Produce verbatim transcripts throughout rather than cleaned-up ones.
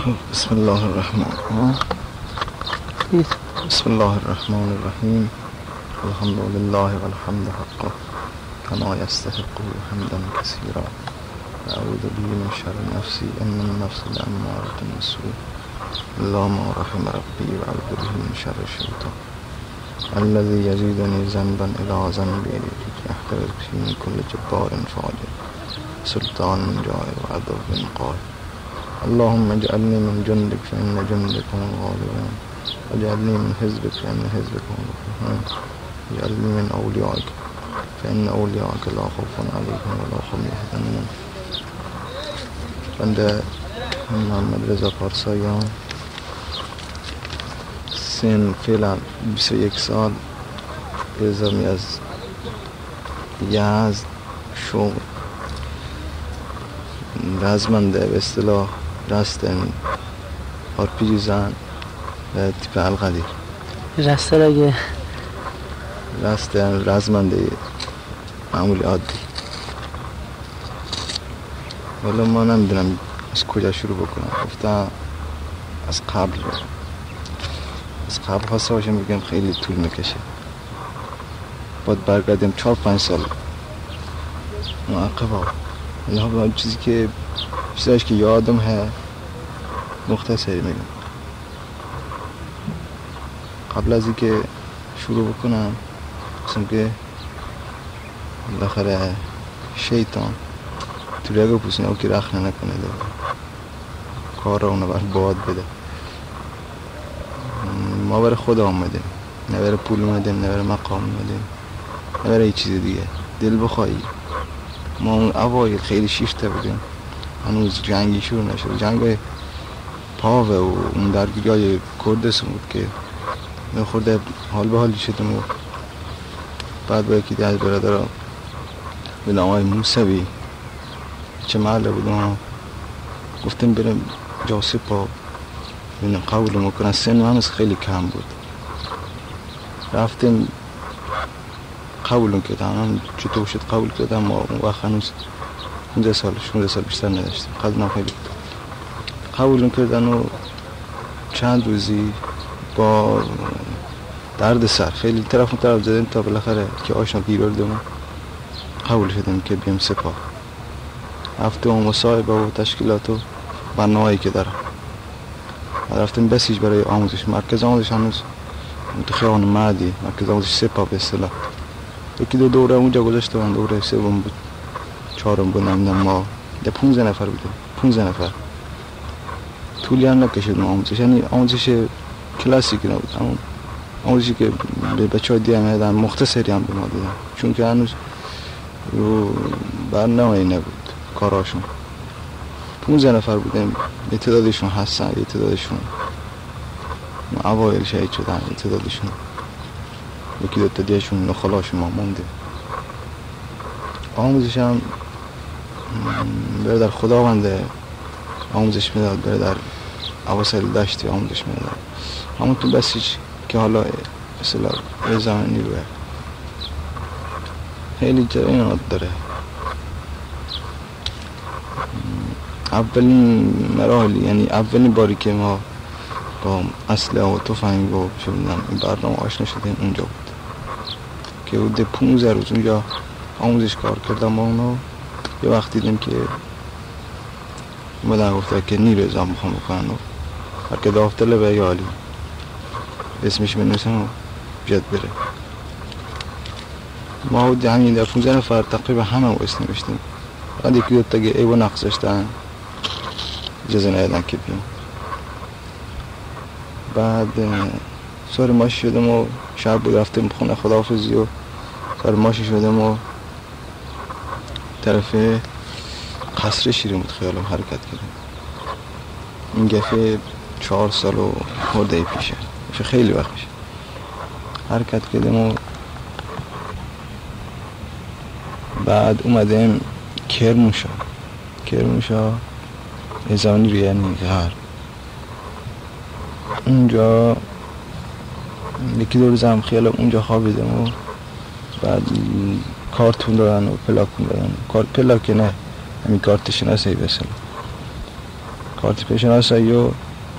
بسم الله الرحمن بسم الله الرحمن الرحیم. الحمد لله والحمد حقه كما يستحقه حمدا كثيرا. اعوذ به من شر نفسي ان النفس لأمارة بالسوء الا ما رحم ربي واعوذ به من شر الشيطان الذي يزيدني ذنبا الى ذنبي يحترز به من كل جبار فاجر سلطان جائر وعدو قاهر. اللهم اجعلني من جندك فإن جندك هم الغالبون واجعلني من حزبك فإن حزبك هم المفلحون واجعلني من أوليائك فإن أوليائك لا خوف عليهم ولا هم يحزنون. بنده محمد رضا پارساییان، سن فعلا بیست و یک سال، الزامی از یزد شغل رزمنده به اصطلاح رستن آرپیجی زن و تیپ القدیر رسته اگه رستن رزمنده معمولی عادی. والا ما نمیدونم از کجا شروع بکنم. گفتم از قبل از قبل خواسته باشم بگم خیلی طول میکشه، باید برگردیم چهار پنج سال معقبا. حالا چیزی که چیزایش که یادم ه مختصری میگم. قبل از اینکه شروع بکنم قسم که بالاخره شیطان تو ریگو پوسینه او که رخ نکنه ده کار را اونو بر باد بده. ما برای خدا آمدیم، نه برای پول اومدیم، نه برای مقام اومدیم، نه برای یه چیز دیگه. دل بخوایی ما اون اوایل خیلی شیفته بودیم، هنوز جنگی شروع نشد. جنگ پاوه و اون درگیری های کردستون بود که خورده حال به حالی شدیم. و بعد با یکی دیگه برادرها به نام های موسوی چه محله بودم گفتیم بریم جاسه پا بینم قبول میکنن. سن هنوز خیلی کم بود. رفتیم قبول کردن. چطور شد قبول کردن؟ ما اون وقت هنوز پانزده سال شانزده سال بیشتر نداشتیم. قدم خیلی قبول کردن و چند روزی با درد سر خیلی طرف و طرف زدیم تا بالاخره که آشنا گیر آوردیم قبول شدیم که بیم سپاه. هفته و مصاحبه و تشکیلات و برنامه‌ای که دارم. رفتیم بسیج برای آموزش. مرکز آموزش هنوز تو خیابان مهدی، مرکز آموزش سپاه به اصطلاح. یکی دو دوره اونجا گذاشته بودن. دوره سوم بود، چهارم بود، نمیدونم. ما ده پونزده نفر بودیم، پونزده نفر. طولی هم نکشیدیم آموزش، یعنی آموزش کلاسیکی نبود، اما آموزشی که به بچه‌ها دیدن میدن مختصری هم به ما دادن، چون که هنوز رو برنامه‌ای نبود کاراشون. پونزده نفر بودیم. یه تعدادشون هستن، یه تعدادشون اوایل شهید شدن، یه تعدادشون یکی دو تا دیشون نخلاشون ما مونده. آموزش هم برادر خداونده آموزش میداد، برادر اواسل داشتی آموزش میداد. همون تو بسیج که حالا اصلا زمانی روه خیلی جرینات داره. اولین مراحلی، یعنی اولین باری که ما با اسلحه و تفنگ و چه میدونم این برنامه آشنا شدیم اونجا بود که بوده پونزده روز اونجا آموزش کار کردم با اونا. یه وقت دیدیم که اومدن گفته که نیرو ازام میخوام بکنن و هر که دافتله به یالی اسمش بنویسن و بیاد بره. ما بودی همین در پونزده نفر تقریبا همه و اسم نوشتیم. بعد یکی دو تا که ایوه نقص داشتن اجازه ندادن که بیم. بعد سوار ماشی شدم و شب بود رفتیم خونه خداحافظی و سوار ماشی شدم و طرف قصر شیرین بود خیالم حرکت کردیم. این گفه چهار سال و خورده پیشه، خیلی وقت میشه. حرکت کردیم و بعد اومدیم کرمانشاه. کرمانشاه ازانی روی یعنی غر. اونجا یکی دو روز هم خیالم اونجا خوابیدم و بعد کارتون دادن و پلاکون دادن. کارت پلاک نه، همین کارت شناسایی بسن. کارت پیشنهادی و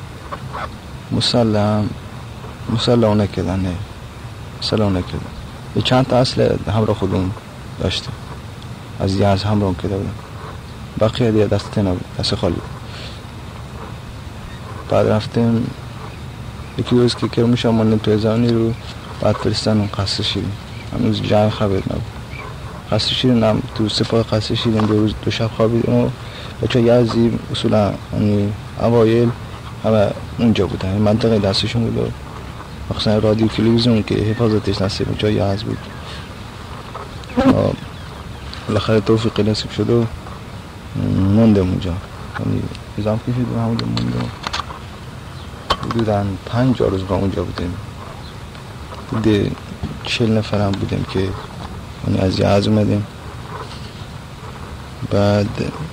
مسلم مسلم نکردن نه مسلم نکردن. یه چند تا اصل همراه خودمون داشتیم از یه از همراه کرده بودم، بقیه دیگه دست نبود، دست خالی. بعد رفتیم یکی روز که کرموش هم ماندیم تو ازانی رو، بعد فرستن اون قصر شیرین. هنوز جای خبر نبود. قصر شیرین هم تو سپاه قصر شیرین دو روز دو شب خوابیدیم و بچه یزدی اصولا اوایل همه اونجا بودن، این منطقه دستشون بود و مخصوصا رادیو تلویزیون که حفاظتش نصیب اونجا یزد بود. بالاخره توفیقی نصیب شد و موندم اونجا، یعنی ازام که شدیم همونجا موندم. حدوداً پنج روز با اونجا بودیم، بوده چهل نفرم بودیم که یعنی از یزد اومدیم. بعد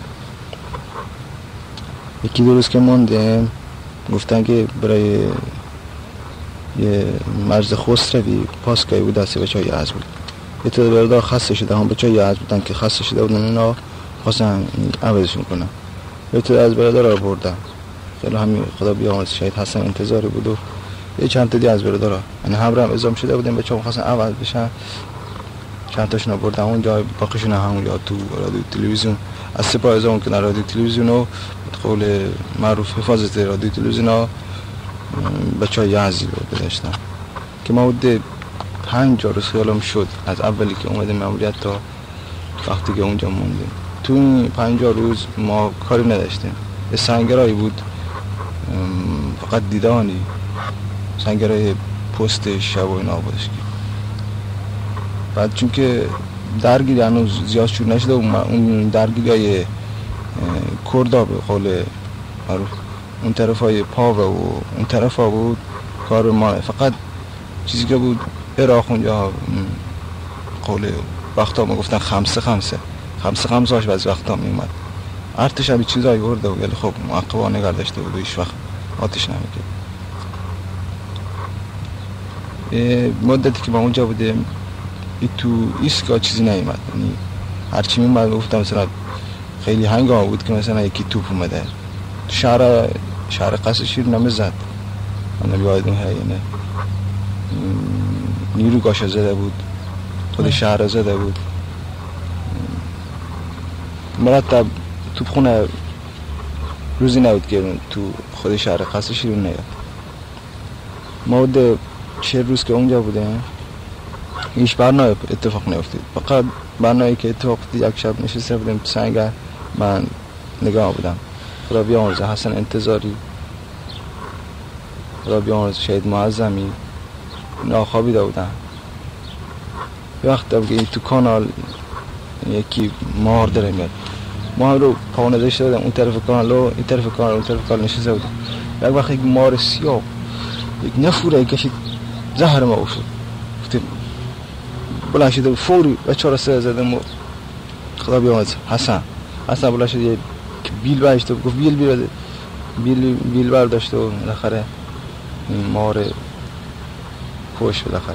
یکی دو روز که موندیم گفتن که برای یه مرز خسروی پاسگاهی بود دسته بچه های یزد بود. یه تعداد برادر خسته شده هم بچه های یزد بودن که خسته شده بودن، اینا خواستن عوضشون کنن. یه تعداد از برادر رو بردن، خیلی همین خدا بیامرز شهید حسن انتظاری بود و یه چند تا دیگه از برادر ها یعنی همراه هم اعزام شده بودیم، بچه ها خواستن عوض بشن. چند تاشون رو بردن اونجا، باقیشون همونجا تو رادیو تلویزیون از سپاه اعزام کردن. رادیو تلویزیون و قول معروف حفاظت رادیو تلویزیون ها بچه های یزدی رو گذاشتن که ما بوده پنج روز خیالم شد از اولی که اومدیم ماموریت تا وقتی که اونجا موندیم. تو این پنج روز ما کاری نداشتیم، سنگرایی بود فقط دیدانی، سنگرای پست شب و اینا بودش. بعد چون که درگیری هنوز زیاد شروع نشده و اون درگیری های کردا به قول معروف اون طرف های پاوه و اون طرف ها بود کار ما. فقط چیزی که بود عراق اونجا قول وقتا ما گفتن خمسه خمسه خمسه خمسه هاش بعض وقتا می اومد. ارتش هم چیزایی برده و ولی خب معقبا نگار داشته بود و هیچ وقت آتش نمیکرد. مدتی که با اونجا بودیم تو ایستگاه چیزی نیومد، یعنی هرچی میومد گفتم مثلا خیلی هنگام بود که مثلا یکی توپ اومده تو شهر شهر قصر شیرین هم زد، من بیایدون هیینه نیروگاش زده بود، خود شهر زده بود. مرتب توپ خونه روزی نبود که تو خود شهر قصر شیرین نیاد. ما بوده چه روز که اونجا بودیم هیچ برنامه اتفاق نیفتید، فقط برنامه‌ای که اتفاق افتید یک شب نشسته بودیم تو سنگر، من نگاه بودم. خدا بیامرزه حسن انتظاری، خدا بیامرزه شهید معظمی، ناخوابیده بودن. یه وقت دیگه تو کانال یکی مار داره میاد، ما رو پاونه داشته بودم اون طرف کانال و این طرف کانال اون طرف کانال نشسته بودیم. یک وقت یک مار سیاه یک نفوره کشید زهر ما شد، گفتیم بلند شده فوری بچه ها را سه زدم و خدا بیامرزه حسن حسن بلند شده بیل برداشت و گفت بیل بیل بیل بیل برداشت و بالاخره مار پوش بالاخره.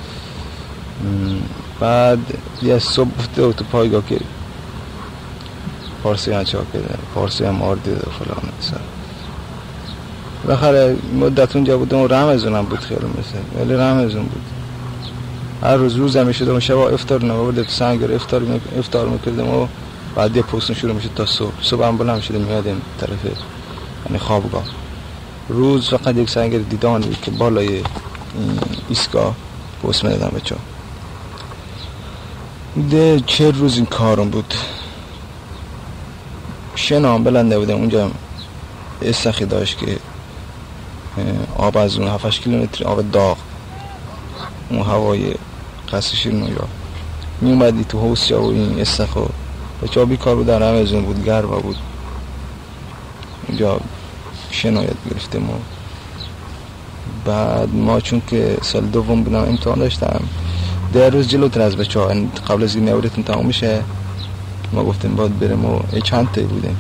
بعد یه صبح افته و تو پایگاه که پارسی هم چا کرده، پارسی هم مار دیده و فلان سر. بالاخره مدت اونجا بودم و رمضان هم بود خیلی مثل ولی رمضان بود. هر روز روز هم میشدم و شبا افطار نمورده تو سنگر افطار می... افطار میکردم و بعد یه پستون شروع میشد تا صبح. صبح هم بلند میشدم میادیم طرف یعنی خوابگاه. روز فقط یک سنگر دیدانی که بالای ایستگاه پست میدادم بچه ها. ده چه روز این کارم بود. شنا هم بلنده بودم اونجا استخی داشت که آب از اون هفت کیلومتر آب داغ اون هوای قصر شیرین اونجا می اومدی تو حوض و این استخ و بچه ها بیکار بود، در رمضان بود گرما بود اونجا شنایت گرفتیم. و بعد ما چون که سال دوم بودم امتحان داشتم در روز جلوتر از بچه ها قبل از این نوریتون تمام میشه ما گفتیم باید بریم و چند تایی بودیم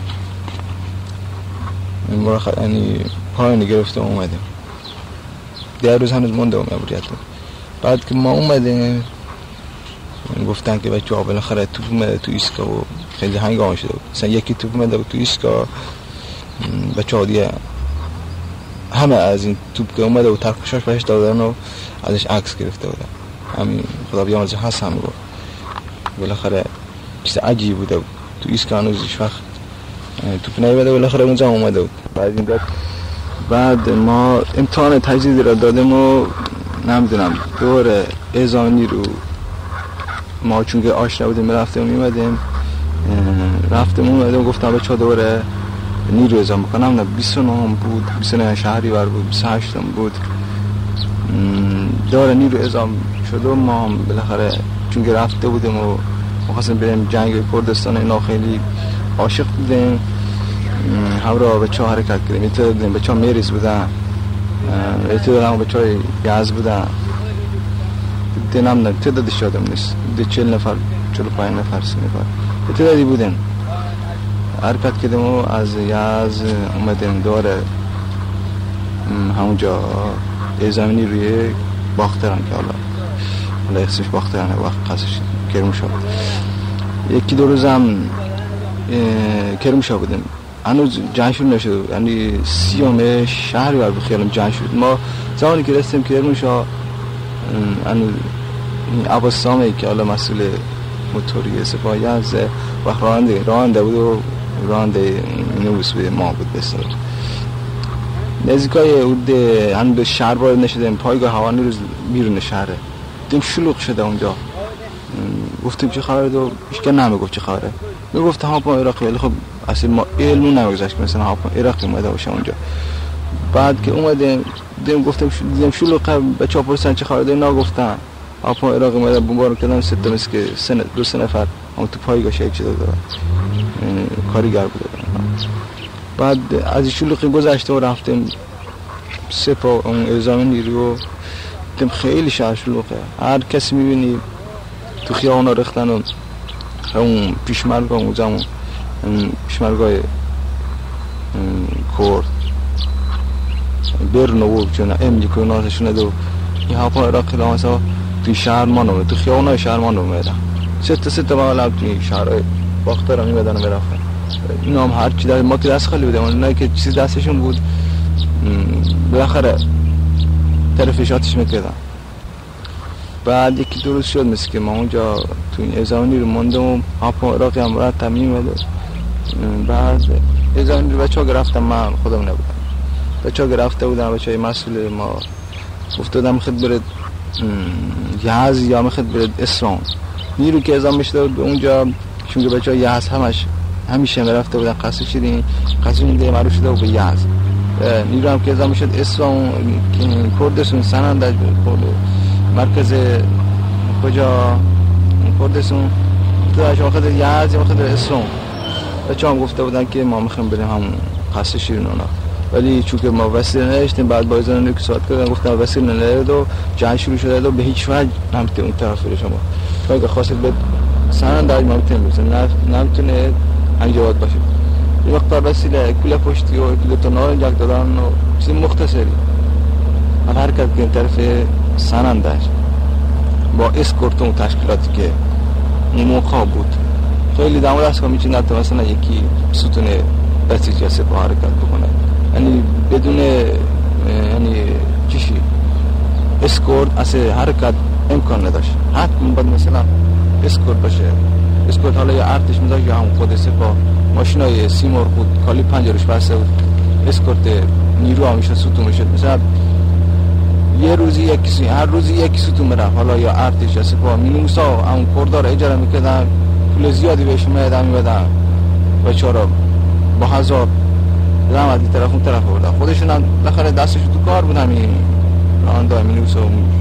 این برای خ... یعنی پایانی گرفتم اومدیم در روز هنوز مونده و مبریت. بعد که ما اومدیم گفتن که بچه ها بالاخره توپ اومده تو ایستگاه و خیلی هنگام شده بود. مثلا یکی توپ اومده بود تو ایستگاه بچه ها دیگه همه از این توپ که اومده و ترکشاش بهش دادن و ازش عکس گرفته بودن. همین خدا بیامرزه هست همه گفت بالاخره چیز عجیب بوده بود. تو ایسکا هنوز هیچ وقت توپ نیومده، بالاخره اونجا اومده بود. بعد این بعد بعد ما امتحان تجدیدی را دادیم و نمیدونم دور اعزامی رو ما چون که آشنا بودیم رفتیم میمدیم رفتیم اومدیم گفتم بچه دوره نیرو اعزام بکنم. نه بیست و نه بود، بیست و نه شهری بر بود، بیست و هشت بود دور نیرو اعزام شد و ما بالاخره چون که رفته بودیم و مخواستیم بریم جنگ کردستان اینا خیلی عاشق بودیم. همراه بچه ها حرکت کردیم، اعتداد بودیم، بچه ها میریز بودن، اعتداد هم بچه های یعز بودن دینم نه تعدادش یادم نیست، ده چهل نفر چهل و پنج نفر سی نفر تعدادی بودیم. حرکت کردیم و از یعز اومدیم دور همونجا زمینی روی باختران که حالا حالا اسمش باختران وقت قصدش کرمانشاه. یکی دو روز هم کرمانشاه بودیم، هنوز جنگ شروع نشد، یعنی سیوم شهری بر بخیالم جنگ شد. ما زمانی که رسیدیم کرمانشاه هنوز عباس سامی که حالا مسئول موتوری سپاهی از وقت راننده راننده بود و راننده نویس بود ما بود بسر نزدیکای اود هم به شهر وارد نشدیم. پایگاه هوایی روز بیرون شهره دیدیم شلوغ شده اونجا. گفتیم چه خبره دو هیچ که نمیگفت چه خبره. میگفت هاپا عراقی، ولی خب اصلا ما علمو نمیگذاشت که مثلا هاپا عراقی اومده باشه اونجا. بعد که اومدیم دیدیم گفتیم دیدیم شلوغ بچه‌ها پرسیدن چه خبره، اینا گفتن هاپا عراقی اومده بمبارون کردن سه تا مسک سه دو سه نفر اون تو پایگاه شهید شده داره کارگر بوده. بعد از شلوغی گذشته و رفتیم سپاه اون اعزام نیرو دیدیم خیلی شهر شلوغه. هر کسی میبینی تو خیابونا ریختن و اون پیشمرگاه اون زمان پیشمرگاه کرد برنو چون امریکا و نازشونه دو این هاپا عراقی لامسا توی شهر ما نمید، تو خیابونای شهر ما نمیدن سه تا سه تا مقالب توی شهرهای باختر هم میمدن و میرفتن. اینا هم هر چی در ما که دست خالی بودیم، اونایی که چیز دستشون بود بالاخره طرفشاتش میکردن. بعد یکی دو روز شد مثل که ما اونجا تو این اعزامی رو موندم و هاپا عراقی هم برای تمیم میمده. بعد اعزامی رو بچه ها گرفتم، من خودم نبودم، بچه ها گرفته بودن، بچه های مسئول ما افتادم خد برد یعز یا مخد برد اسلام نیرو که اعزام میشده بود اونجا چون که بچه ها یعز همش همیشه میرفته بودن قصد شدیم قصد میده معروف شده بود به یعز. نیرو هم که اعزام میشد اسلام کردستون سنند مرکز کجا کردستون تو اجا خد یعز یا خد اسلام. بچه هم گفته بودن که ما میخوایم بریم همون قصد شیرین اونا، ولی چون که ما وسیله نداشتیم بعد با ایزان نیک ساعت کردن گفتم وسیله ندارد و جنگ شروع شده و به هیچ وجه نمیتونه اون طرف بره شما تا اگه خواستید به سنن در نمیتونه بسید نمیتونه انجواد باشه. یه مقدار وسیله کل پشتی و کل تنار جنگ دادن و چیز مختصری من حرکت که طرف سنن داشت با اسکورتون و تشکیلاتی که این موقع بود خیلی دمار است که میتونه حتی مثلا یکی ستون بسیج سپاه حرکت بکنه، یعنی بدون یعنی چیشی اسکورت اصلا حرکت امکان نداشت. حتما باید مثلا اسکورت باشه. اسکورت حالا یا ارتش میذاشت یا هم خود سپاه ماشینای سیمور بود کالی پنجرش بسته بود اسکورت نیرو همیشه ستون میشد. مثلا یه روزی یکی هر روزی یکی ستون میره، حالا یا ارتش یا سپاه مینوسا همون کردار اجاره میکردن پول زیادی بهش میدادن میدادن بچه‌ها با هزار رحمتی طرف اون طرف بودن خودشون هم بالاخره دستشون تو کار بودن این راننده مینوس و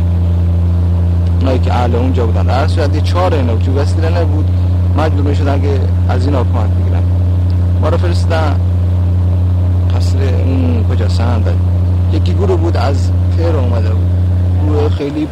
اونایی که اهل اونجا بودن در صورت یه چهار اینا چون وسیله نبود مجبور میشدن که از اینا کمک بگیرن. ما رو فرستادن قصر اون کجا سننده. یکی گروه بود از پیر اومده بود، گروه خیلی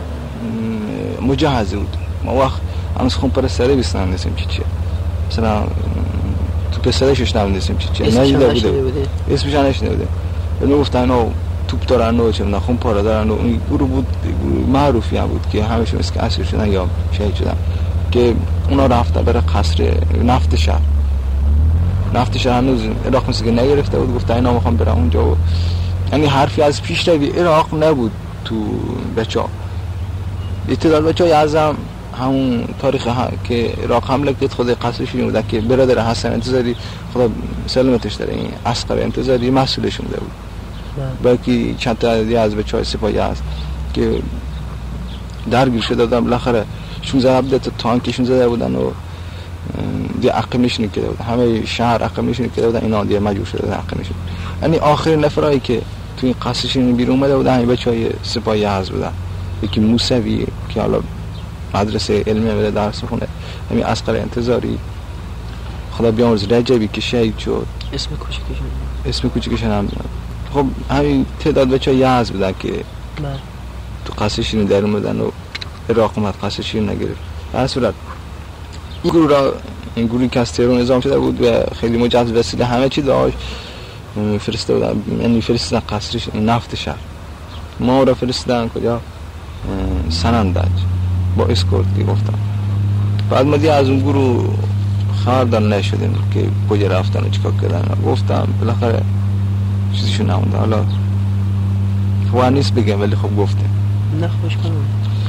مجهزه بود. ما وقت هنوز خون پر سره بیست نمیدیسیم چی چیه مثلا تو پسرشش نمیدیسیم چی چیه نجده بوده اسمش نشنه بوده یعنی گفتن او توپ دارن و چه خون پاره دارن و اون گروه بود معروفی هم بود که همشون اسم که اسیر شدن یا شهید شدن که اونا رفتن برای قصر نفت شهر. نفتش هنوز عراق مثل که نگرفته بود، گفت اینا میخوام برم اونجا و یعنی حرفی از پیش روی عراق نبود تو بچه‌ها. اعتدال بچه‌ها یزدم همون تاریخ ها که عراق حمله کرد خود قصدشون بود که برادر حسن انتظاری خدا سلامتش داره این عسکر انتظاری مسئولشون بوده بود. بلکه چند تا از بچه‌های سپاهی هست که درگیر شده بودن، بالاخره شانزده هفده تا تانکشون زده بودن و دیگه عقب نشینی کرده بودن، همه شهر عقب نشینی کرده بودن، اینا دیگه مجبور شده بودن عقب نشینی. یعنی آخرین نفرایی که تو این قصدشون بیرون اومده بودن همین بچه‌های سپاهی هست بودن. یکی موسوی که حالا مدرسه علمی بده درس می‌خونه، همین عسکر انتظاری خدا بیامرز رجبی که شهید شد، اسم کوچیکشون اسم کوچیکشون هم خب همین تعداد بچه‌ها یزد بودن که بله تو قصدشون در اومدن و عراق اومد قصدشون نگرفت. در صورت این گروه را این گروهی که از تهران نظام شده بود و خیلی مجهز وسیله همه چی داشت فرسته بودن، یعنی فرستادن قصرش نفت شهر. ما را فرستادن کجا؟ سنندج با اسکورت که گفتم. بعد ما دیگه از اون گروه خبر دار نشدیم که کجا رفتن و چیکار کردن. گفتم بالاخره چیزیشون نمونده. حالا خواه نیست بگم ولی خب گفتیم نه خوش کنم.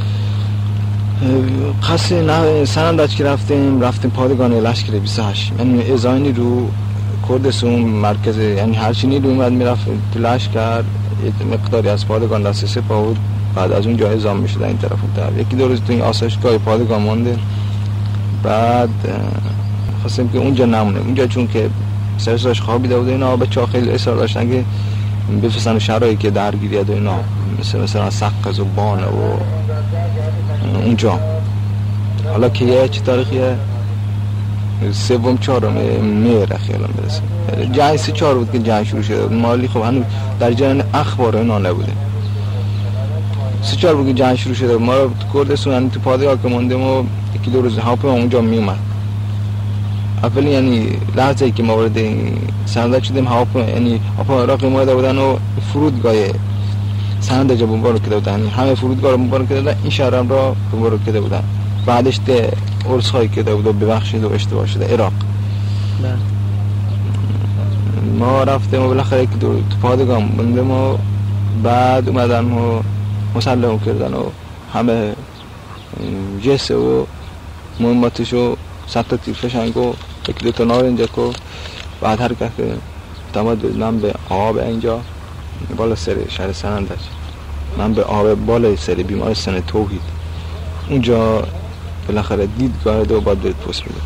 قصد نه سنندج که رفتیم رفتیم پادگان لشکر بیست و هشت، یعنی ازاینی رو کردستون مرکز، یعنی هرچی نیرو اومد میرفت تو لشکر مقداری از پادگان دست سپاه بود، بعد از اون جا اعزام میشدن این طرف اون طرف. یکی دو روز تو این آسایشگاه پادگان مونده، بعد خواستیم که اونجا نمونه. اونجا چون که سرساش خوابیده بود اینا، بچه‌ها خیلی اصرار داشتن که بفرستن شهرهایی که درگیری و اینا مثل مثلا سقز و بانه و اونجا. حالا که یه چه تاریخیه سوم چهارم مهر خیالم برسه جنگ سی چهار بود که جنگ شروع شده. مالی خب هنوز در جریان اخبار اینا نبوده. سی چهار بود که جنگ شروع شده. ما رو تو کردستون یعنی تو پادگاه که موندیم و یکی دو روز هواپیما اونجا می اومد. اولی یعنی لحظه ای که ما وارد سنندج شدیم هواپیما یعنی هواپیما عراقی اومده بودن و فرودگاه سنندج بمبارون کرده بودن، همه فرودگاه رو بمبارون کرده بودن، این شهر هم را بمبارون کرده بودن. بعدش ده عرضخواهی کرده بود و ببخشید و اشتباه شده عراق. بله ما رفتیم و بالاخره که دو تو پادگاه موندیم و بعد اومدن و مسلم کردن و همه جسه و مهماتش و صد تا تیر فشنگ و یک دو تا نارنجک و بعد حرکت تماد من به آب اینجا بالا سر شهر سنندج، من به آب بالا سر بیمارستان توحید اونجا بالاخره دیدگاه دو بعد بهت پست میده.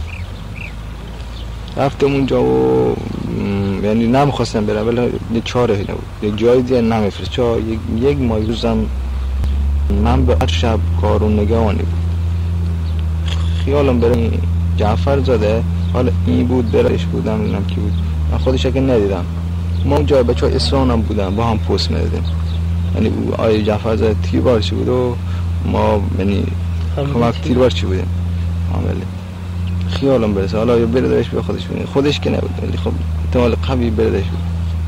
رفتم اونجا و یعنی نمیخواستم برم ولی یه چاره نبود، یه جای دیگه نمیفرست چا یک, یک ماه روزم من به هر شب کارون نگهانی بود. خیالم برای جعفر زاده حالا این بود برایش بودم نمیدونم کی بود، من خودش اگه ندیدم. ما اونجا بچه های اسران هم بودن با هم پست میدادیم، یعنی آیه جعفر زاده تیر بارچی بود و ما یعنی کمک تیر بارچی بودیم عملی. خیالم برسه حالا یا بردارش به خودش بودیم، خودش که نبود ولی خب احتمال قوی بردارش بود.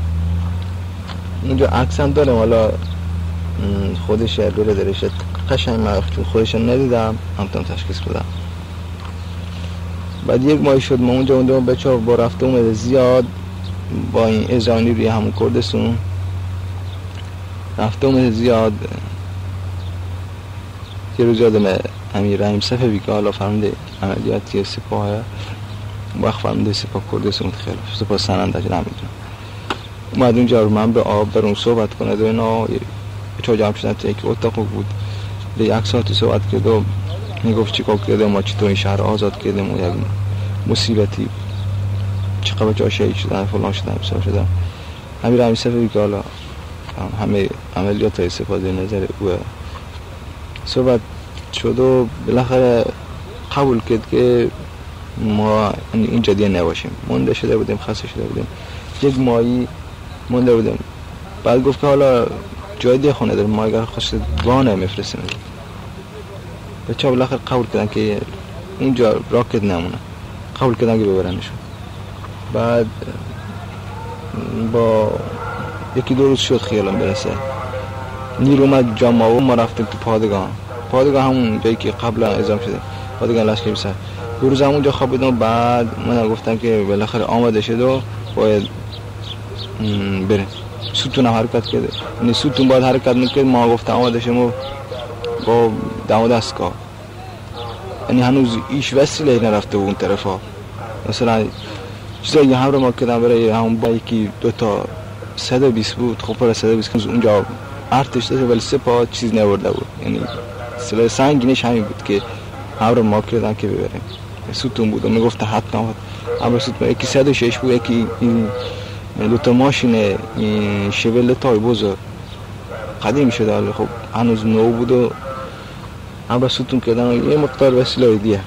اونجا عکسم دارم حالا خودش بردارش قشنگ من چون خودش ندیدم همتون تشخیص بدم. بعد یک ماه شد ما اونجا اونجا بچه ها با رفته اومده زیاد با این ازانی روی همون کردستون رفته اومده زیاد. یه روز یادم امیر رحیم صفوی که حالا فرمانده عملیاتی سپاه وقت فرمانده سپاه کردستون خیلی سپاه سنندج نمیدونم اومد اونجا رو من به آب برون صحبت کنه و اینا چه جمع شدن تا یک اتاق بود به یک ساعتی صحبت کرد و میگفت چی کار کرده ما چطور این شهر آزاد کردیم و یک مصیبتی چقدر بچه ها شهید شدن فلان شدن بسار شدن. امیر رحیم صفوی که حالا همه عملیات های سپاه در نظر او صحبت شد و بالاخره قبول کرد که ما اینجا دیگه نباشیم. مونده شده بودیم، خسته شده بودیم، یک ماهی مونده بودیم. بعد گفت که حالا جای دیگه خونه داریم، ما اگر خواست وانه میفرستیم. بچه ها بالاخره قبول کردن که اونجا راکت نمونه، قبول کردن که ببرنشون. بعد با یکی دو روز شد خیالم برسه نیر اومد جامعه و ما رفتیم تو پادگاه. پادگاه همون جایی که قبلا اعزام شده، پادگاه لشکر بیست و هشت. دو روز همونجا خوابیدم. بعد من گفتم که بالاخره آماده شد و باید بریم. ستون هم حرکت کرده، یعنی ستون باید حرکت میکرد. ما گفتم آماده شدم با دم و دستگاه، یعنی هنوز ایش وسیله نرفته اون طرف ها. مثلا چیزایی هم رو ما کردم برای همون بایکی دو تا صد و بیست بود. خب پر صد و بیست اونجا ارتش داشت ولی سه پا چیز نورده بود، یعنی سلاح سنگینش همین بود که هم رو ما کردن که ببریم. ستون بود و میگفت حتما هم ستون یکی صد و شش بود، یکی دو تا ماشین شیول تای بزرگ قدیم شده ولی خب هنوز نو بود و هم ستون کردن. یه مقدار وسیله دیگه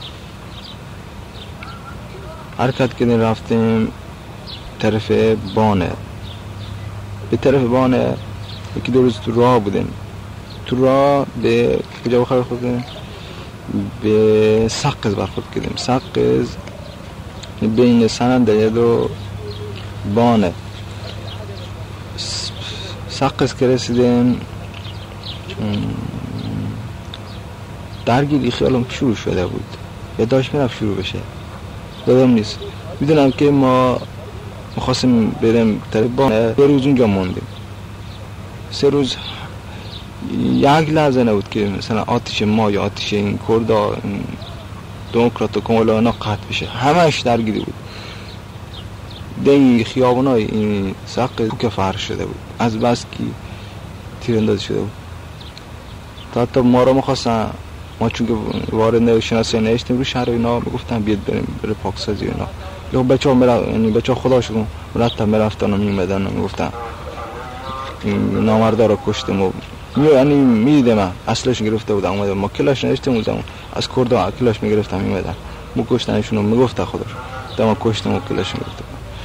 حرکت کردیم، رفتیم طرف بانه. به طرف بانه یکی دو روز تو راه بودیم. تو راه به کجا برخورد کردیم؟ به سقز برخورد کردیم. سقز بین سنندج و بانه. سقز که رسیدیم درگیری خیالم شروع شده بود، یا داشت میرفت شروع بشه دادم نیست. میدونم که ما میخواستیم بریم طرف بانه. سه روز اونجا موندیم. سه روز یک لحظه نبود که مثلا آتش ما یا آتش این کردا دموکرات و کمالانا قطع بشه. همهش درگیری بود. این خیابانای این سقز که فرش شده بود از بس که تیراندازی شده بود. تا حتی ما رو میخواستن، ما چون که وارد شناسی نشتیم رو شهر اینا میگفتن بیاد بریم بره پاکسازی اینا. یا بچه ها میرفت، یعنی بچه ها خدا شکن مرتب میرفتن و میمدن و میگفتن نامردا رو کشتیم و یعنی میدیدم من اصلش گرفته بودم اومدم. ما کلاش نشتیم اون زمان از کردا کلاش میگرفتم میمدن مو کشتنشون رو میگفت خدا رو ما کشتم و کلاش میگرفتم.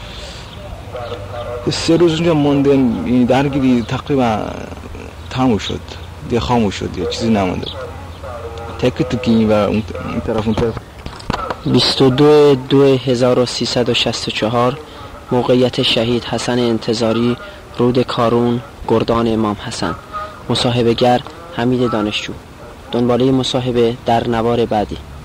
سه روز اونجا موندیم. این درگیری تقریبا تموم شد دیگه، خاموش شد دیگه، چیزی نمونده. تک تکی و اون طرف اون طرف. بیست و دو دو هزار و سیصد و شصت و چهار موقعیت شهید حسن انتظاری، رود کارون، گردان امام حسن. مصاحبه‌گر حمید دانشجو. دنباله مصاحبه در نوار بعدی.